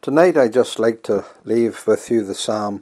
Tonight I'd just like to leave with you the Psalm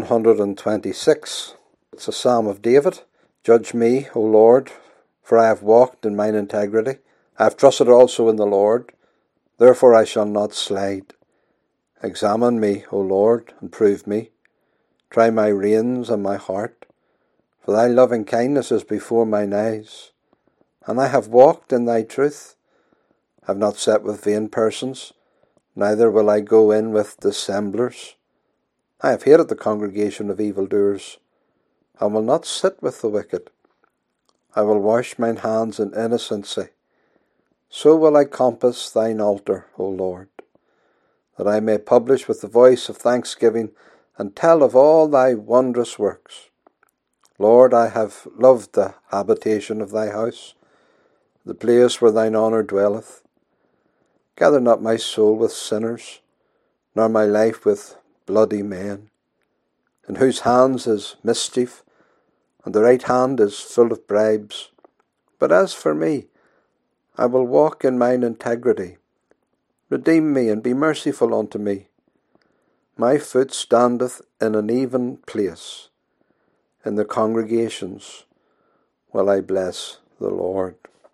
126. It's a Psalm of David. Judge me, O Lord, for I have walked in mine integrity. I have trusted also in the Lord, therefore I shall not slide. Examine me, O Lord, and prove me. Try my reins and my heart, for thy loving kindness is before mine eyes. And I have walked in thy truth. I have not sat with vain persons, neither will I go in with dissemblers. I have hated the congregation of evildoers, and will not sit with the wicked. I will wash mine hands in innocency. So will I compass thine altar, O Lord, that I may publish with the voice of thanksgiving, and tell of all thy wondrous works. Lord, I have loved the habitation of thy house, the place where thine honour dwelleth. Gather not my soul with sinners, nor my life with bloody men, in whose hands is mischief, and the right hand is full of bribes. But as for me, I will walk in mine integrity. Redeem me, and be merciful unto me. My foot standeth in an even place. In the congregations will I bless the Lord.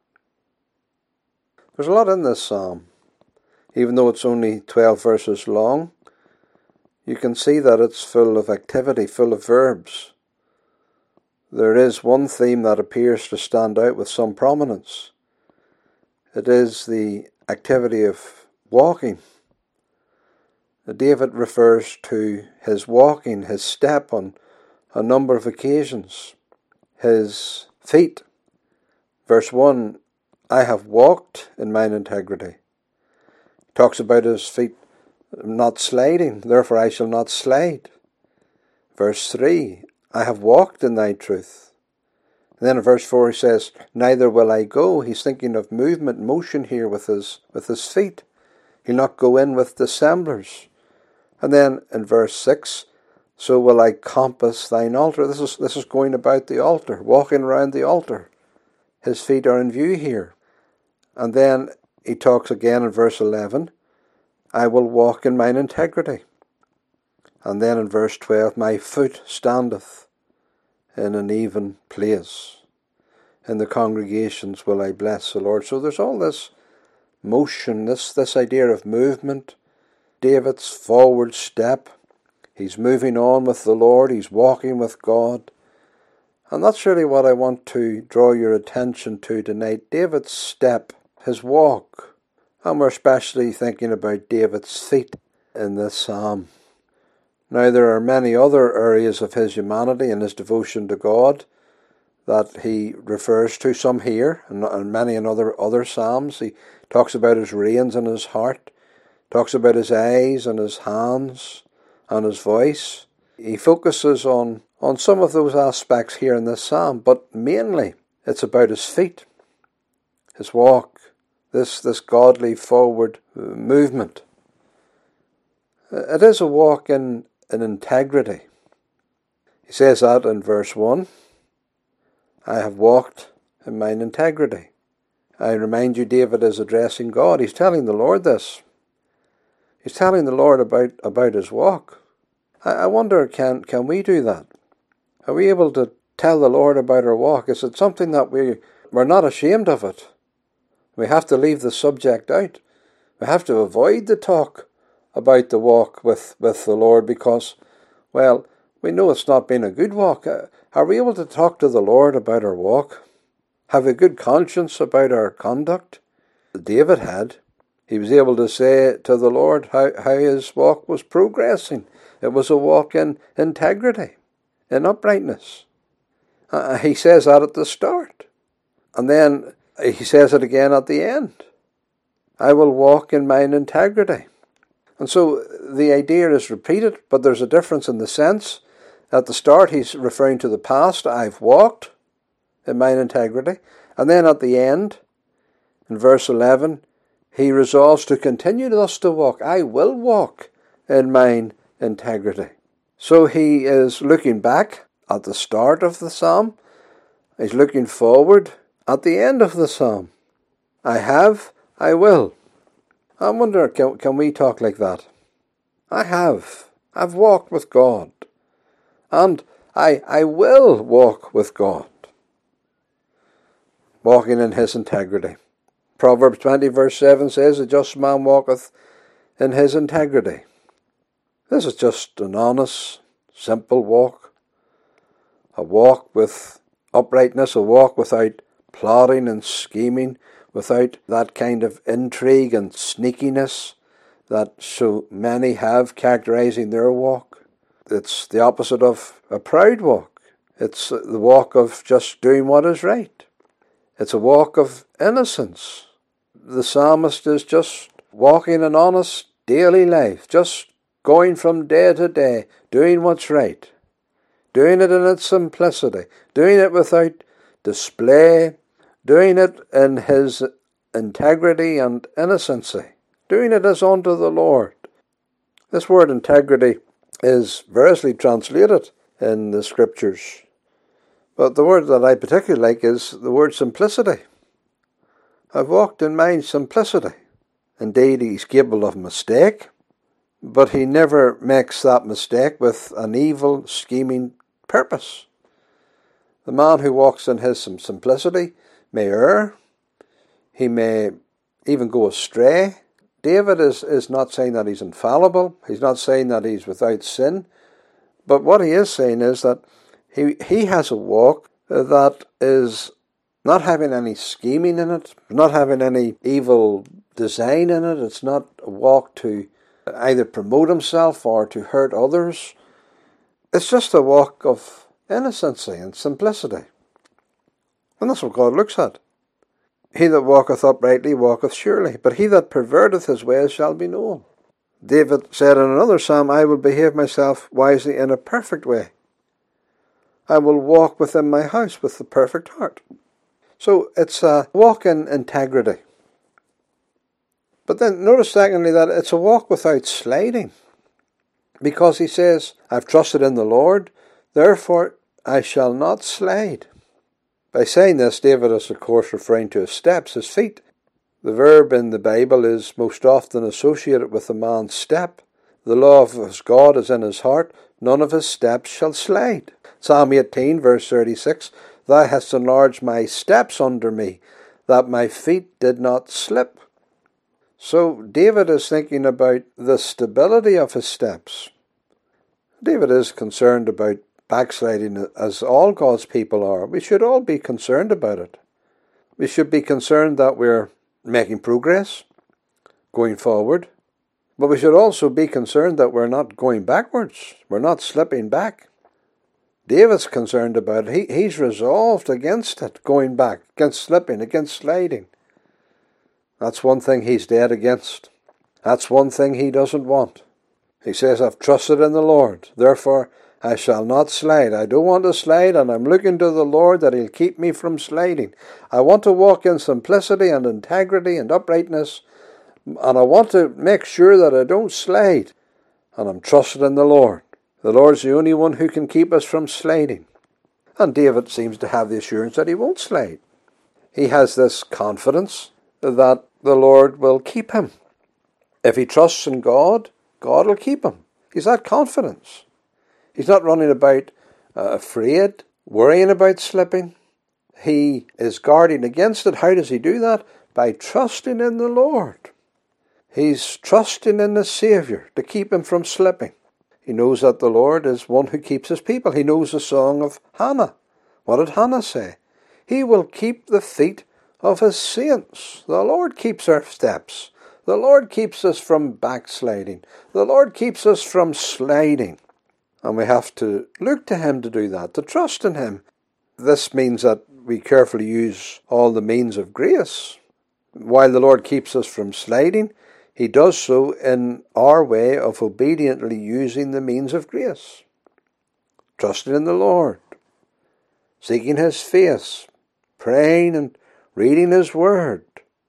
There's a lot in this psalm. Even though it's only 12 verses long, you can see that it's full of activity, full of verbs. There is one theme that appears to stand out with some prominence. It is the activity of walking. David refers to his walking, his step on a number of occasions. His feet. Verse 1, I have walked in mine integrity. He talks about his feet not sliding, therefore I shall not slide. Verse 3, I have walked in thy truth. And then in verse 4 he says, neither will I go. He's thinking of movement, motion here with his feet. He'll not go in with dissemblers. And then in verse 6, so will I compass thine altar. This is going about the altar, walking around the altar. His feet are in view here. And then he talks again in verse 11, I will walk in mine integrity. And then in verse 12, my foot standeth in an even place. In the congregations will I bless the Lord. So there's all this motion, this idea of movement, David's forward step. He's moving on with the Lord. He's walking with God. And that's really what I want to draw your attention to tonight. David's step, his walk. And we're especially thinking about David's feet in this psalm. Now there are many other areas of his humanity and his devotion to God that he refers to, some here and many in other psalms. He talks about his reins and his heart, talks about his eyes and his hands and his voice. He focuses on some of those aspects here in this psalm, but mainly it's about his feet, his walk, this godly forward movement. It is a walk in integrity. He says that in verse 1, I have walked in mine integrity. I remind you, David is addressing God. He's telling the Lord this. He's telling the Lord about his walk. I wonder, can we do that? Are we able to tell the Lord about our walk? Is it something that we're not ashamed of it? We have to leave the subject out. We have to avoid the talk about the walk with the Lord because, well, we know it's not been a good walk. Are we able to talk to the Lord about our walk? Have a good conscience about our conduct? David had. He was able to say to the Lord how his walk was progressing. It was a walk in integrity, in uprightness. He says that at the start. And then he says it again at the end. I will walk in mine integrity. And so the idea is repeated, but there's a difference in the sense. At the start he's referring to the past. I've walked in mine integrity. And then at the end, in verse 11, he resolves to continue thus to walk. I will walk in mine integrity. So he is looking back at the start of the psalm. He's looking forward at the end of the psalm. I have, I will. I wonder, can we talk like that? I've walked with God, and I will walk with God, walking in his integrity. Proverbs 20 verse 7 says, "A just man walketh in his integrity." This is just an honest, simple walk. A walk with uprightness, a walk without plotting and scheming, without that kind of intrigue and sneakiness that so many have characterizing their walk. It's the opposite of a proud walk. It's the walk of just doing what is right. It's a walk of innocence. The psalmist is just walking an honest daily life, just going from day to day, doing what's right, doing it in its simplicity, doing it without display, doing it in his integrity and innocency, doing it as unto the Lord. This word integrity is variously translated in the scriptures, but the word that I particularly like is the word simplicity. I've walked in my simplicity. Indeed, he's capable of mistake, but he never makes that mistake with an evil, scheming purpose. The man who walks in his simplicity may err. He may even go astray. David is not saying that he's infallible. He's not saying that he's without sin. But what he is saying is that he has a walk that is not having any scheming in it, not having any evil design in it. It's not a walk to either promote himself or to hurt others. It's just a walk of innocency and simplicity. And that's what God looks at. He that walketh uprightly walketh surely, but he that perverteth his ways shall be known. David said in another psalm, "I will behave myself wisely in a perfect way. I will walk within my house with the perfect heart." So it's a walk in integrity. But then notice secondly that it's a walk without sliding. Because he says, "I've trusted in the Lord, therefore I shall not slide." By saying this, David is of course referring to his steps, his feet. The verb in the Bible is most often associated with a man's step. The law of his God is in his heart, none of his steps shall slide. Psalm 18 verse 36, "Thou hast enlarged my steps under me, that my feet did not slip." So David is thinking about the stability of his steps. David is concerned about backsliding, as all God's people are. We should all be concerned about it. We should be concerned that we're making progress, going forward. But we should also be concerned that we're not going backwards. We're not slipping back. David's concerned about it. He's resolved against it, going back, against slipping, against sliding. That's one thing he's dead against. That's one thing he doesn't want. He says, "I've trusted in the Lord, therefore I shall not slide." I don't want to slide, and I'm looking to the Lord that he'll keep me from sliding. I want to walk in simplicity and integrity and uprightness, and I want to make sure that I don't slide. And I'm trusted in the Lord. The Lord's the only one who can keep us from sliding. And David seems to have the assurance that he won't slide. He has this confidence that the Lord will keep him. If he trusts in God, God will keep him. He's that confidence. He's not running about afraid, worrying about slipping. He is guarding against it. How does he do that? By trusting in the Lord. He's trusting in the Saviour to keep him from slipping. He knows that the Lord is one who keeps his people. He knows the song of Hannah. What did Hannah say? "He will keep the feet of his saints." The Lord keeps our steps. The Lord keeps us from backsliding. The Lord keeps us from sliding. And we have to look to him to do that, to trust in him. This means that we carefully use all the means of grace. While the Lord keeps us from sliding, he does so in our way of obediently using the means of grace. Trusting in the Lord, seeking his face, praying and reading his word.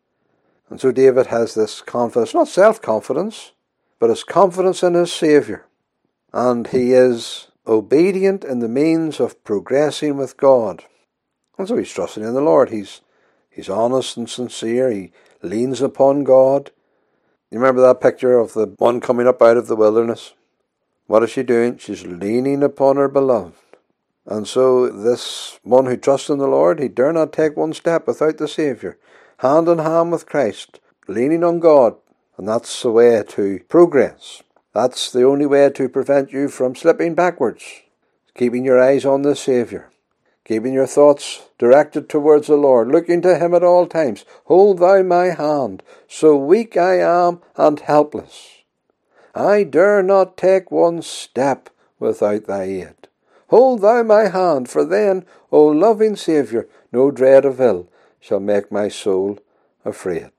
And so David has this confidence, not self-confidence, but his confidence in his Saviour. And he is obedient in the means of progressing with God. And so he's trusting in the Lord. He's honest and sincere. He leans upon God. You remember that picture of the one coming up out of the wilderness? What is she doing? She's leaning upon her beloved. And so this one who trusts in the Lord, he dare not take one step without the Saviour. Hand in hand with Christ, leaning on God. And that's the way to progress. That's the only way to prevent you from slipping backwards. Keeping your eyes on the Saviour. Keeping your thoughts directed towards the Lord. Looking to Him at all times. Hold thou my hand, so weak I am and helpless. I dare not take one step without thy aid. Hold thou my hand, for then, O loving Saviour, no dread of ill shall make my soul afraid.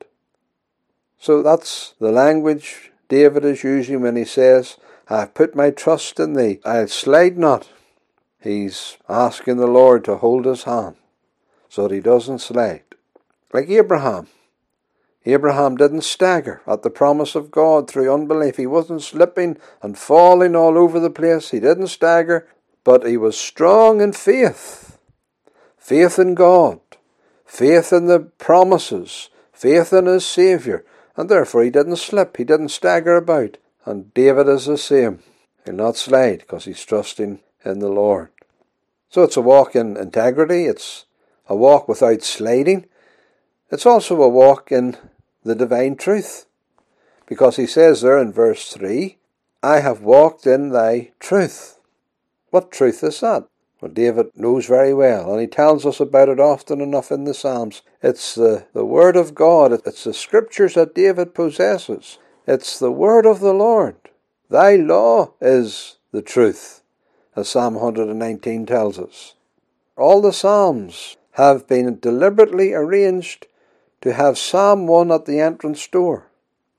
So that's the language David is using when he says, I have put my trust in thee, I'll slide not. He's asking the Lord to hold his hand so that he doesn't slide. Like Abraham. Abraham didn't stagger at the promise of God through unbelief. He wasn't slipping and falling all over the place. He didn't stagger, but he was strong in faith. Faith in God. Faith in the promises. Faith in his Saviour. And therefore he didn't slip. He didn't stagger about. And David is the same. He'll not slide because he's trusting in the Lord. So it's a walk in integrity. It's a walk without sliding. It's also a walk in the divine truth. Because he says there in verse 3, I have walked in thy truth. What truth is that? Well, David knows very well, and he tells us about it often enough in the Psalms. It's the Word of God. It's the Scriptures that David possesses. It's the Word of the Lord. Thy law is the truth, as Psalm 119 tells us. All the Psalms have been deliberately arranged to have Psalm 1 at the entrance door.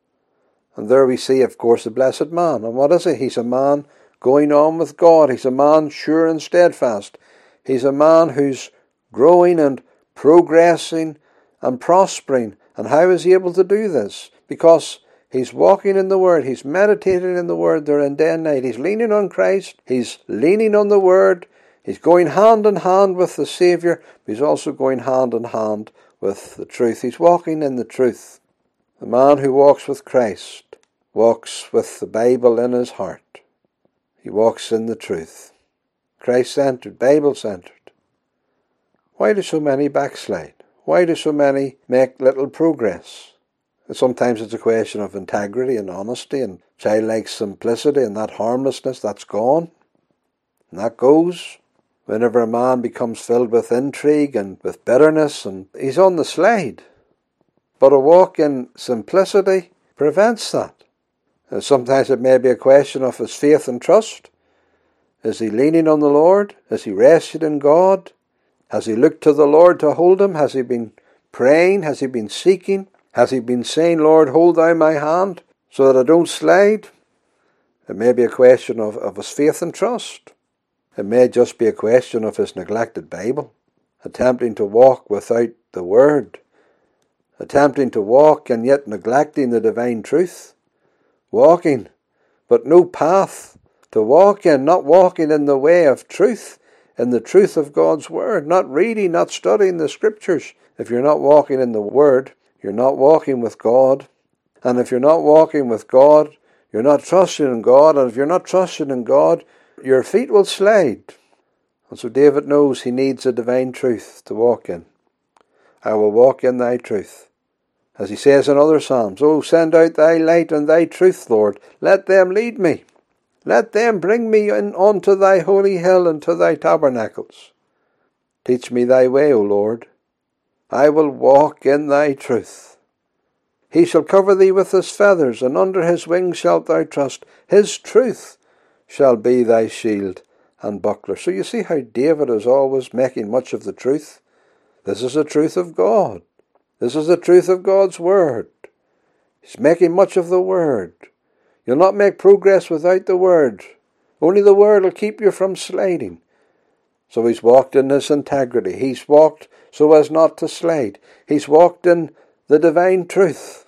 And there we see, of course, the blessed man. And what is he? He's a man going on with God. He's a man sure and steadfast. He's a man who's growing and progressing and prospering. And how is he able to do this? Because he's walking in the Word. He's meditating in the Word there in day and night. He's leaning on Christ. He's leaning on the Word. He's going hand in hand with the Saviour. But he's also going hand in hand with the truth. He's walking in the truth. The man who walks with Christ walks with the Bible in his heart. He walks in the truth. Christ-centered, Bible-centered. Why do so many backslide? Why do so many make little progress? Sometimes it's a question of integrity and honesty and childlike simplicity, and that harmlessness, that's gone. And that goes whenever a man becomes filled with intrigue and with bitterness, and he's on the slide. But a walk in simplicity prevents that. Sometimes it may be a question of his faith and trust. Is he leaning on the Lord? Is he resting in God? Has he looked to the Lord to hold him? Has he been praying? Has he been seeking? Has he been saying, Lord, hold thou my hand so that I don't slide? It may be a question of his faith and trust. It may just be a question of his neglected Bible, attempting to walk without the Word, attempting to walk and yet neglecting the divine truth. Walking, but no path to walk in, not walking in the way of truth, in the truth of God's Word, not reading, not studying the Scriptures. If you're not walking in the Word, you're not walking with God. And if you're not walking with God, you're not trusting in God. And if you're not trusting in God, your feet will slide. And so David knows he needs a divine truth to walk in. I will walk in thy truth. As he says in other Psalms, Oh, send out thy light and thy truth, Lord. Let them lead me. Let them bring me in unto thy holy hill and to thy tabernacles. Teach me thy way, O Lord. I will walk in thy truth. He shall cover thee with his feathers, and under his wings shalt thou trust. His truth shall be thy shield and buckler. So you see how David is always making much of the truth. This is the truth of God. This is the truth of God's Word. He's making much of the Word. You'll not make progress without the Word. Only the Word will keep you from sliding. So he's walked in this integrity. He's walked so as not to slide. He's walked in the divine truth.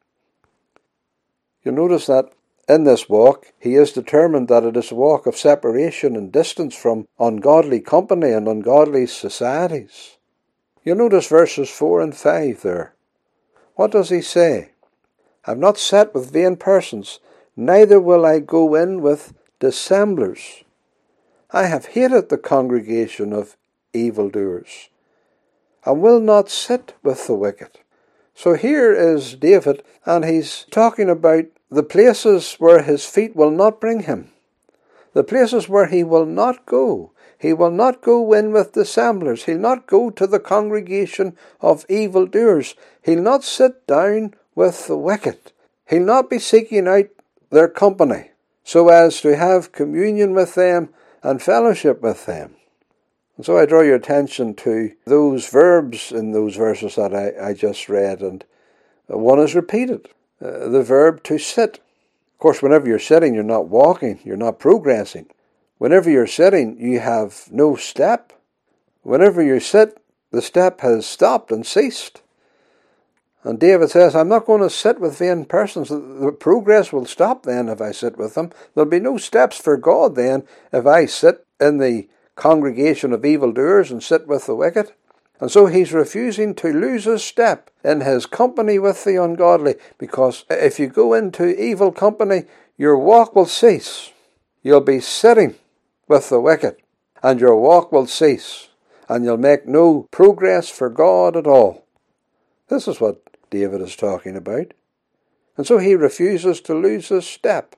You'll notice that in this walk, he is determined that it is a walk of separation and distance from ungodly company and ungodly societies. You'll notice verses 4 and 5 there. What does he say? I have not sat with vain persons, neither will I go in with dissemblers. I have hated the congregation of evildoers, and will not sit with the wicked. So here is David, and he's talking about the places where his feet will not bring him, the places where he will not go. He will not go in with dissemblers. He'll not go to the congregation of evildoers. He'll not sit down with the wicked. He'll not be seeking out their company so as to have communion with them and fellowship with them. And so I draw your attention to those verbs in those verses that I just read, and one is repeated, the verb to sit. Of course, whenever you're sitting, you're not walking, you're not progressing. Whenever you're sitting, you have no step. Whenever you sit, the step has stopped and ceased. And David says, I'm not going to sit with vain persons. The progress will stop then if I sit with them. There'll be no steps for God then if I sit in the congregation of evildoers and sit with the wicked. And so he's refusing to lose a step in his company with the ungodly, because if you go into evil company, your walk will cease. You'll be sitting with the wicked, and your walk will cease, and you'll make no progress for God at all. This is what David is talking about. And so he refuses to lose his step.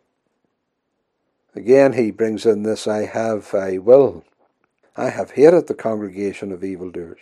Again he brings in this, I will. I have hated the congregation of evildoers.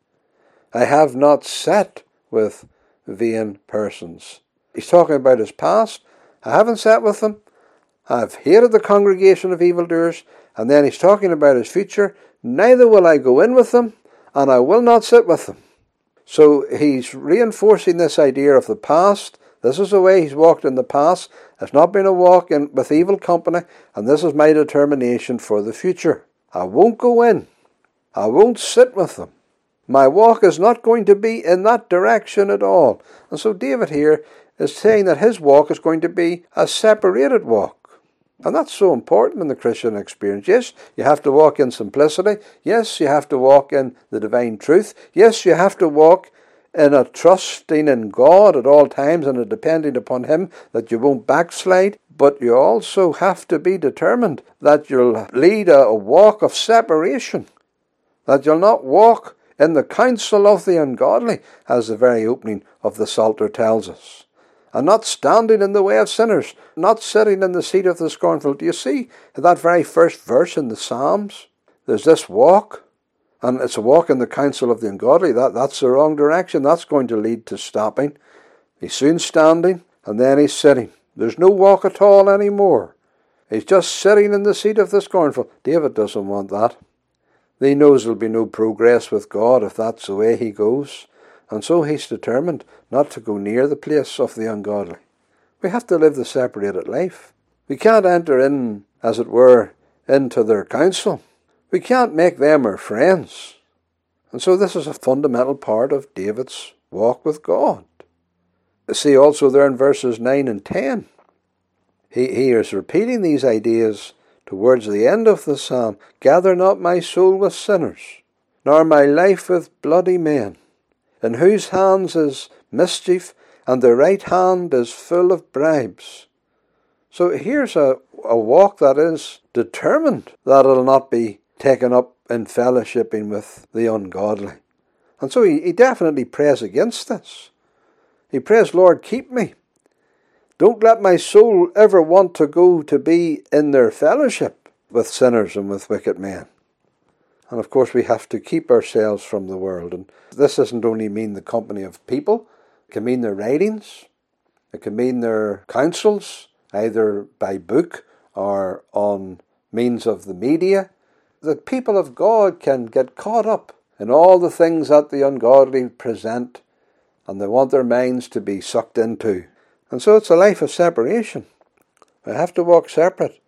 I have not sat with vain persons. He's talking about his past. I haven't sat with them. I've hated the congregation of evildoers. And then he's talking about his future. Neither will I go in with them, and I will not sit with them. So he's reinforcing this idea of the past. This is the way he's walked in the past. It's not been a walk with evil company, and this is my determination for the future. I won't go in. I won't sit with them. My walk is not going to be in that direction at all. And so David here is saying that his walk is going to be a separated walk. And that's so important in the Christian experience. Yes, you have to walk in simplicity. Yes, you have to walk in the divine truth. Yes, you have to walk in a trusting in God at all times and a depending upon Him that you won't backslide. But you also have to be determined that you'll lead a walk of separation. That you'll not walk in the counsel of the ungodly, as the very opening of the Psalter tells us. And not standing in the way of sinners, not sitting in the seat of the scornful. Do you see that very first verse in the Psalms? There's this walk, and it's a walk in the counsel of the ungodly. That's the wrong direction. That's going to lead to stopping. He's soon standing, and then he's sitting. There's no walk at all anymore. He's just sitting in the seat of the scornful. David doesn't want that. He knows there'll be no progress with God if that's the way he goes. And so he's determined not to go near the place of the ungodly. We have to live the separated life. We can't enter in, as it were, into their counsel. We can't make them our friends. And so this is a fundamental part of David's walk with God. See also there in verses 9 and 10, he is repeating these ideas towards the end of the psalm. Gather not my soul with sinners, nor my life with bloody men, in whose hands is mischief, and their right hand is full of bribes. So here's a walk that is determined that it'll not be taken up in fellowshipping with the ungodly. And so he definitely prays against this. He prays, Lord, keep me. Don't let my soul ever want to go to be in their fellowship with sinners and with wicked men. And of course we have to keep ourselves from the world. And this doesn't only mean the company of people. It can mean their writings. It can mean their counsels, either by book or on means of the media. The people of God can get caught up in all the things that the ungodly present, and they want their minds to be sucked into. And so it's a life of separation. We have to walk separate.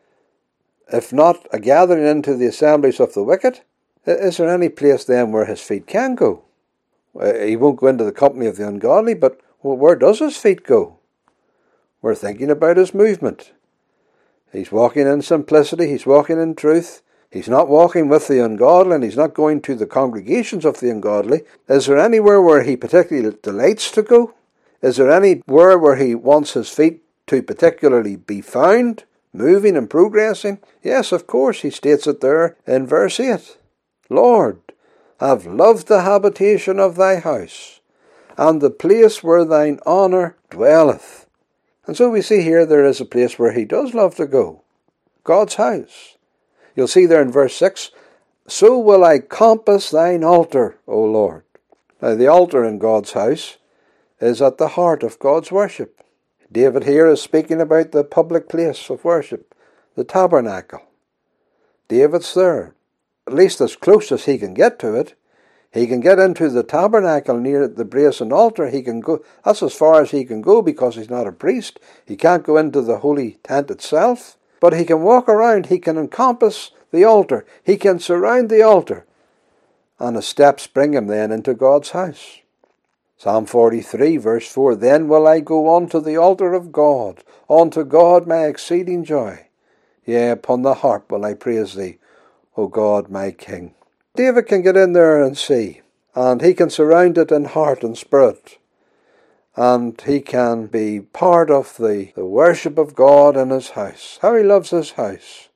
If not a gathering into the assemblies of the wicked, is there any place then where his feet can go? He won't go into the company of the ungodly, but where does his feet go? We're thinking about his movement. He's walking in simplicity, he's walking in truth. He's not walking with the ungodly, and he's not going to the congregations of the ungodly. Is there anywhere where he particularly delights to go? Is there anywhere where he wants his feet to particularly be found, moving and progressing? Yes, of course, he states it there in verse 8. Lord, I've loved the habitation of thy house, and the place where thine honour dwelleth. And so we see here there is a place where he does love to go. God's house. You'll see there in verse 6, so will I compass thine altar, O Lord. Now the altar in God's house is at the heart of God's worship. David here is speaking about the public place of worship, the tabernacle. David's there, at least as close as he can get to it. He can get into the tabernacle near the brazen altar. He can go. That's as far as he can go because he's not a priest. He can't go into the holy tent itself. But he can walk around. He can encompass the altar. He can surround the altar. And his steps bring him then into God's house. Psalm 43 verse 4, then will I go on to the altar of God, unto God my exceeding joy. Yea, upon the harp will I praise thee, O God my King. David can get in there and see, and he can surround it in heart and spirit, and he can be part of the worship of God in his house. How he loves his house.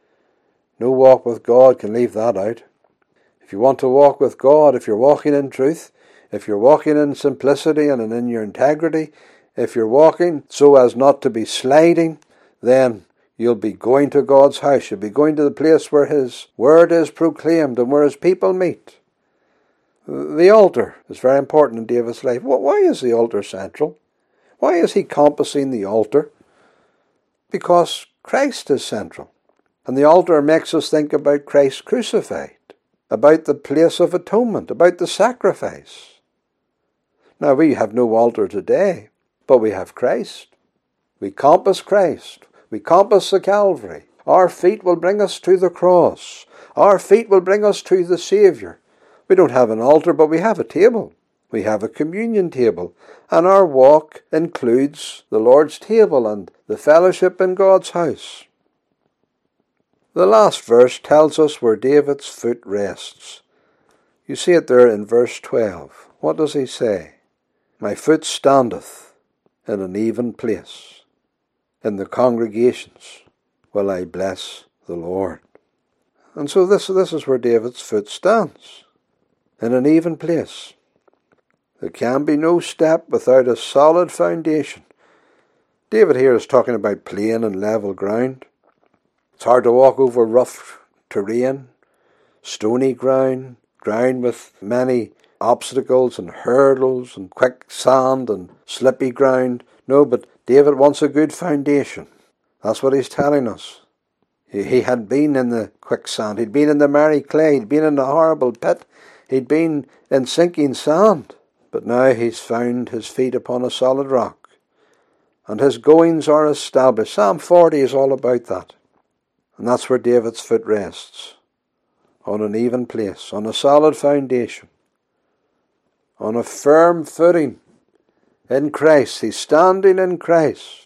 No walk with God can leave that out. If you want to walk with God, if you're walking in truth, if you're walking in simplicity and in your integrity, if you're walking so as not to be sliding, then you'll be going to God's house. You'll be going to the place where his word is proclaimed and where his people meet. The altar is very important in David's life. Why is the altar central? Why is he compassing the altar? Because Christ is central. And the altar makes us think about Christ crucified, about the place of atonement, about the sacrifice. Now, we have no altar today, but we have Christ. We compass Christ. We compass the Calvary. Our feet will bring us to the cross. Our feet will bring us to the Saviour. We don't have an altar, but we have a table. We have a communion table. And our walk includes the Lord's table and the fellowship in God's house. The last verse tells us where David's foot rests. You see it there in verse 12. What does he say? My foot standeth in an even place. In the congregations will I bless the Lord. And so this is where David's foot stands, in an even place. There can be no step without a solid foundation. David here is talking about plain and level ground. It's hard to walk over rough terrain, stony ground, ground with many obstacles and hurdles and quicksand and slippy ground. No, but David wants a good foundation. That's what he's telling us. He had been in the quicksand. He'd been in the miry clay. He'd been in the horrible pit. He'd been in sinking sand. But now he's found his feet upon a solid rock. And his goings are established. Psalm 40 is all about that. And that's where David's foot rests. On an even place. On a solid foundation. On a firm footing. In Christ. He's standing in Christ.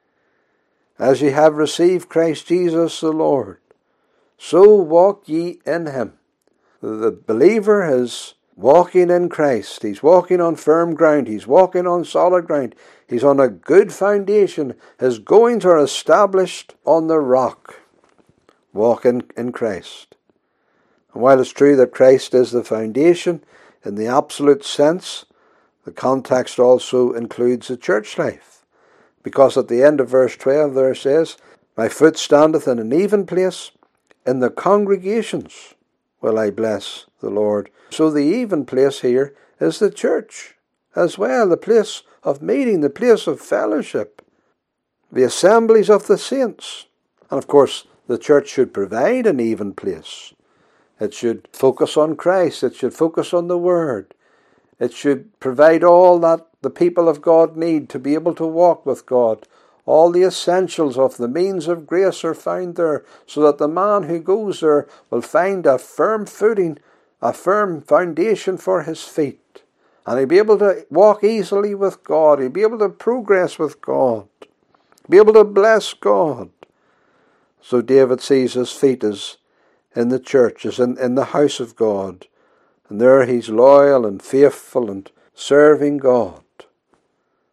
As ye have received Christ Jesus the Lord, so walk ye in him. The believer is walking in Christ. He's walking on firm ground. He's walking on solid ground. He's on a good foundation. His goings are established on the rock. Walk in Christ. And while it's true that Christ is the foundation in the absolute sense, the context also includes the church life. Because at the end of verse 12 there it says, my foot standeth in an even place, in the congregations will I bless the Lord. So the even place here is the church as well, the place of meeting, the place of fellowship, the assemblies of the saints. And of course the church should provide an even place. It should focus on Christ. It should focus on the Word. It should provide all that the people of God need to be able to walk with God. All the essentials of the means of grace are found there, so that the man who goes there will find a firm footing, a firm foundation for his feet. And he'll be able to walk easily with God. He'll be able to progress with God. Be able to bless God. So David sees his feet as in the church, as in the house of God. And there he's loyal and faithful and serving God.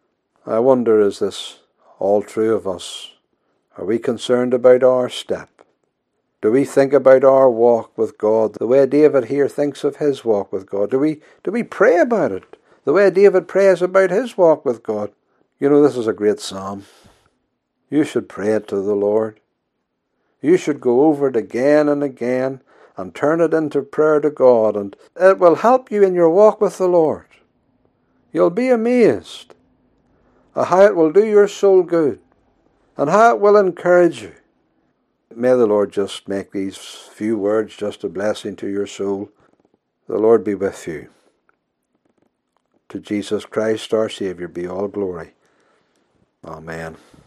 I wonder, is this all true of us? Are we concerned about our step? Do we think about our walk with God the way David here thinks of his walk with God? Do we pray about it the way David prays about his walk with God? You know, this is a great psalm. You should pray it to the Lord. You should go over it again and again and turn it into prayer to God, and it will help you in your walk with the Lord. You'll be amazed at how it will do your soul good and how it will encourage you. May the Lord just make these few words just a blessing to your soul. The Lord be with you. To Jesus Christ our Saviour be all glory. Amen.